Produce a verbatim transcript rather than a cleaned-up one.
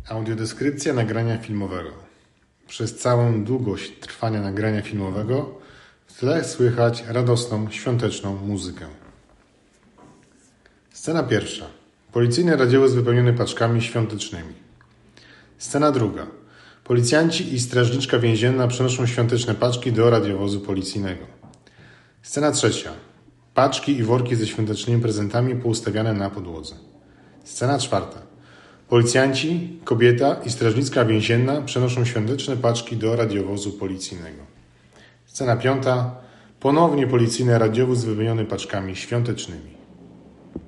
Audiodeskrypcja nagrania filmowego. Przez całą długość trwania nagrania filmowego w tle słychać radosną, świąteczną muzykę. Scena pierwsza. Policyjny radiowóz wypełniony paczkami świątecznymi. Scena druga. Policjanci i strażniczka więzienna przenoszą świąteczne paczki do radiowozu policyjnego. Scena trzecia. Paczki i worki ze świątecznymi prezentami poustawiane na podłodze. Scena czwarta. Policjanci, kobieta i strażnicka więzienna przenoszą świąteczne paczki do radiowozu policyjnego. Scena piąta. Ponownie policyjny radiowóz wypełniony paczkami świątecznymi.